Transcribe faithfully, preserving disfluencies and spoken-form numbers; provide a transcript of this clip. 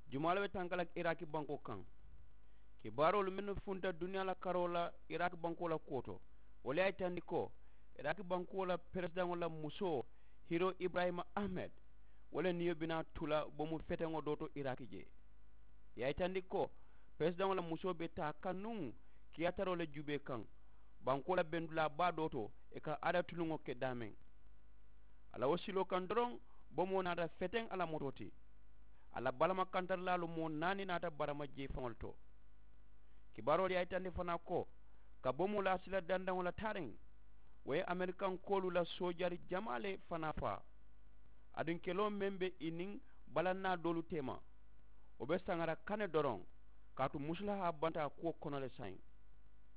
jumala be tankalak iraki banko kan kibarol men funta dunya la karola iraki banko la koto wala ay tandi ko iraki banko la president wala muso hiro ibrahima ahmed wala niyo bina tula bomu fetengo doto iraki je yay tandi ko president wala muso be ta kanun kiyataro le jube kan banko la bendula ba doto e ka ada tulungo ke damen ala wasilo kan doron bomo nada feten ala mototi ala balama kantar lalu mo nani nata barama je fangolto kibaro ya itande fana ko ka bomo la sila danda wala taren way american kolu la sojari jamale fana fa adun kelo membe inin balanna dolu tema o be sangara kane doron katu muslaha banta ko kono le sain